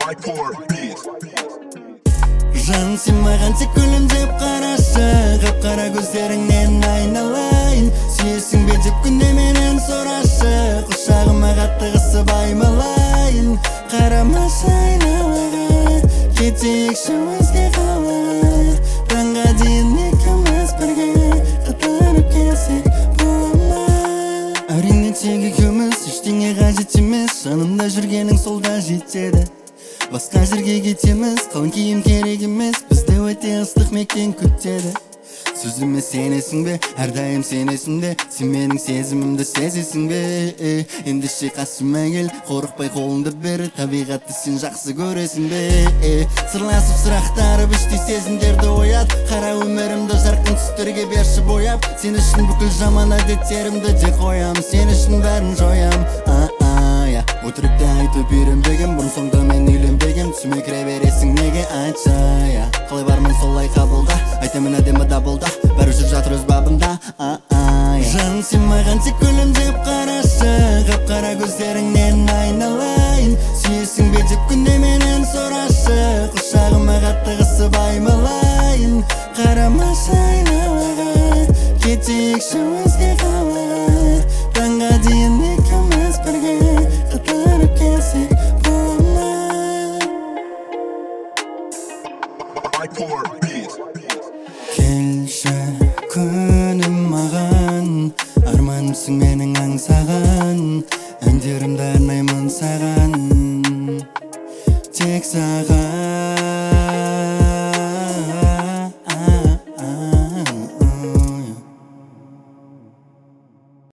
Жан сен маған тек күлімдеп қарашы, қап-қара көздеріңнен айналайын. Сүйесің бе деп күнде менен сұрашы, құшағыма қатты қысып аймалайын. Қарамашы айналаға, кетейікші өзге қалаға. Таңға дейін екеуміз бірге қатар келсек бола ма? Әрине тек екеуміз, ештеңе қажет емес. Жанымда жүргенің солда жетеді. Басқа жерге кетеміз, қалың киім керек емес. Бізді өте ыстық мекен күтеді. Сөзіме сенесің бе, әрдайым сенесің бе? Сен менің сезімімді сезесің бе? Ендеше қасыма кел, қорықпай қолыңды бер. Табиғатты сен жақсы көресің бе? Сырласып сұрақтарып іштей сезімдерді оят. Қара өмірімді жарқын түстерге берші бояп. Сен үшін бүкіл жаман әдеттерімді де қоям. Сен үшін бәрін жоям. Өтірікті айтып үйренбегем, бұрын соңды мен үйленбегем. Түсіме кіре бересің неге айтшы? Қалай бармын солай қабылда, айтамын әдемі дабылда, бәрі жүріп жатыр өз бабында. Жаным сен маған тек күлімдеп қарашы, қап-қара көздеріңнен айналайын. Сүйесің бе деп күнде менен сұрашы, құшағыма қатты қысып аймалайын. Қарамашы айналаға, кетейікші өзге қалаға. Таңға дейін екеуміз бірге қатар келсек бола ма? Келші күнім маған, арманымсың менің аңсаған. Әндерімді арнаймын саған, тек саған.